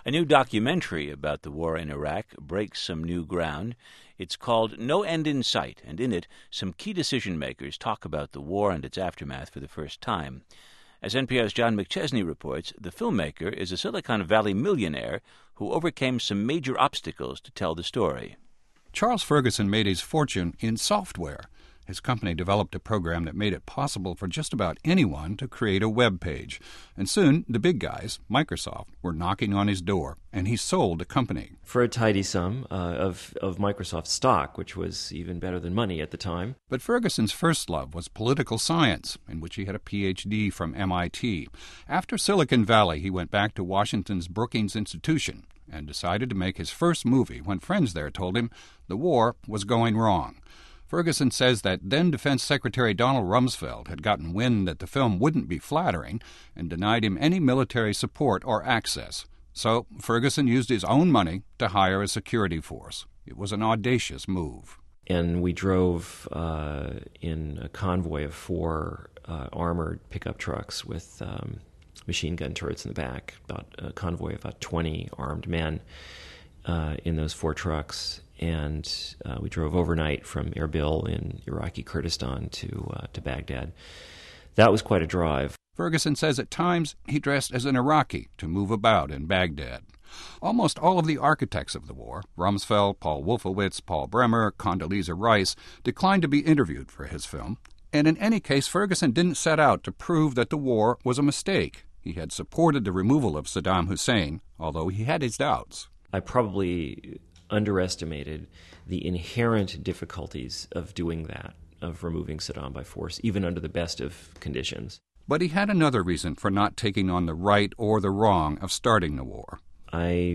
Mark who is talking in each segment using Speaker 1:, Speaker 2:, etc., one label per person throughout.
Speaker 1: A new documentary about the war in Iraq breaks some new ground. It's called No End in Sight, and in it, some key decision-makers talk about the war and its aftermath for the first time. As NPR's John McChesney reports, the filmmaker is a Silicon Valley millionaire who overcame some major obstacles to tell the story.
Speaker 2: Charles Ferguson made his fortune in software. His company developed a program that made it possible for just about anyone to create a web page. And soon, the big guys, Microsoft, were knocking on his door, and he sold the company.
Speaker 3: For a tidy sum of Microsoft stock, which was even better than money at the time.
Speaker 2: But Ferguson's first love was political science, in which he had a Ph.D. from MIT. After Silicon Valley, he went back to Washington's Brookings Institution and decided to make his first movie when friends there told him the war was going wrong. Ferguson says that then Defense Secretary Donald Rumsfeld had gotten wind that the film wouldn't be flattering and denied him any military support or access. So Ferguson used his own money to hire a security force. It was an audacious move.
Speaker 3: And we drove in a convoy of 4 armored pickup trucks with machine gun turrets in the back, about a convoy of about 20 armed men in those 4 trucks. And we drove overnight from Erbil in Iraqi Kurdistan to Baghdad. That was quite a drive.
Speaker 2: Ferguson says at times he dressed as an Iraqi to move about in Baghdad. Almost all of the architects of the war, Rumsfeld, Paul Wolfowitz, Paul Bremer, Condoleezza Rice, declined to be interviewed for his film. And in any case, Ferguson didn't set out to prove that the war was a mistake. He had supported the removal of Saddam Hussein, although he had his doubts.
Speaker 3: I probably underestimated the inherent difficulties of doing that, of removing Saddam by force, even under the best of conditions.
Speaker 2: But he had another reason for not taking on the right or the wrong of starting the war.
Speaker 3: I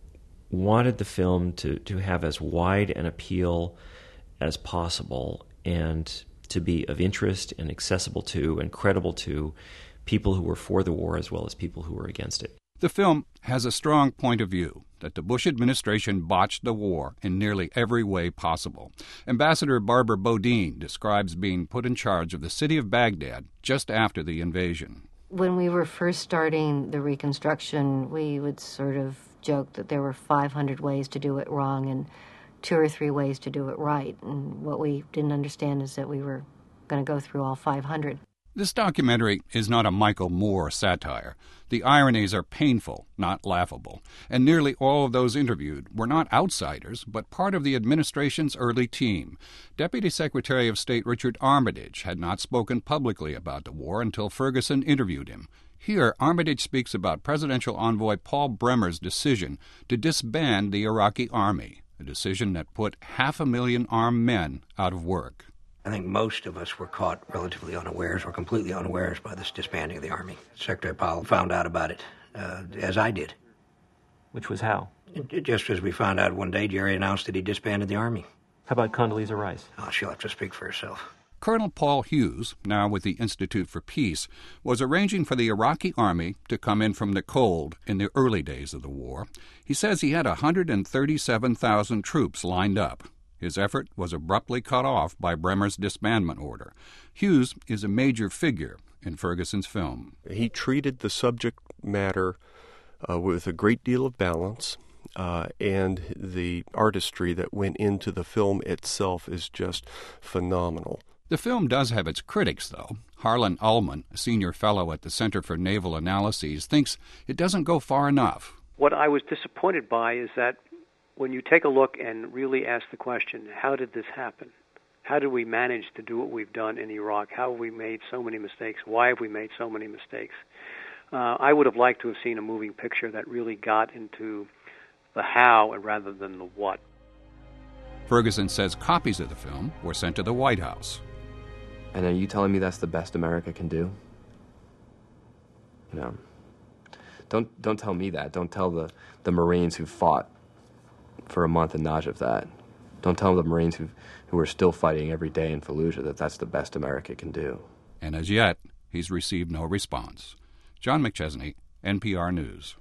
Speaker 3: wanted the film to have as wide an appeal as possible and to be of interest and accessible to and credible to people who were for the war as well as people who were against it.
Speaker 2: The film has a strong point of view that the Bush administration botched the war in nearly every way possible. Ambassador Barbara Bodine describes being put in charge of the city of Baghdad just after the invasion.
Speaker 4: When we were first starting the reconstruction, we would sort of joke that there were 500 ways to do it wrong and 2 or 3 ways to do it right. And what we didn't understand is that we were going to go through all 500.
Speaker 2: This documentary is not a Michael Moore satire. The ironies are painful, not laughable, and nearly all of those interviewed were not outsiders, but part of the administration's early team. Deputy Secretary of State Richard Armitage had not spoken publicly about the war until Ferguson interviewed him. Here, Armitage speaks about Presidential Envoy Paul Bremer's decision to disband the Iraqi army, a decision that put 500,000 armed men out of work.
Speaker 5: I think most of us were caught relatively unawares or completely unawares by this disbanding of the Army. Secretary Powell found out about it, as I did.
Speaker 3: Which was how?
Speaker 5: Just as we found out one day, Jerry announced that he disbanded the Army.
Speaker 3: How about Condoleezza Rice?
Speaker 5: Oh, she'll have to speak for herself.
Speaker 2: Colonel Paul Hughes, now with the Institute for Peace, was arranging for the Iraqi army to come in from the cold in the early days of the war. He says he had 137,000 troops lined up. His effort was abruptly cut off by Bremer's disbandment order. Hughes is a major figure in Ferguson's film.
Speaker 6: He treated the subject matter with a great deal of balance, and the artistry that went into the film itself is just phenomenal.
Speaker 2: The film does have its critics, though. Harlan Ullman, a senior fellow at the Center for Naval Analyses, thinks it doesn't go far enough.
Speaker 7: What I was disappointed by is that when you take a look and really ask the question, how did this happen? How did we manage to do what we've done in Iraq? How have we made so many mistakes? Why have we made so many mistakes? I would have liked to have seen a moving picture that really got into the how rather than the what.
Speaker 2: Ferguson says copies of the film were sent to the White House.
Speaker 8: And are you telling me that's the best America can do? No. Don't tell me that. Don't tell the Marines who fought for a month in Najaf that. Don't tell the Marines who are still fighting every day in Fallujah that that's the best America can do.
Speaker 2: And as yet, he's received no response. John McChesney, NPR News.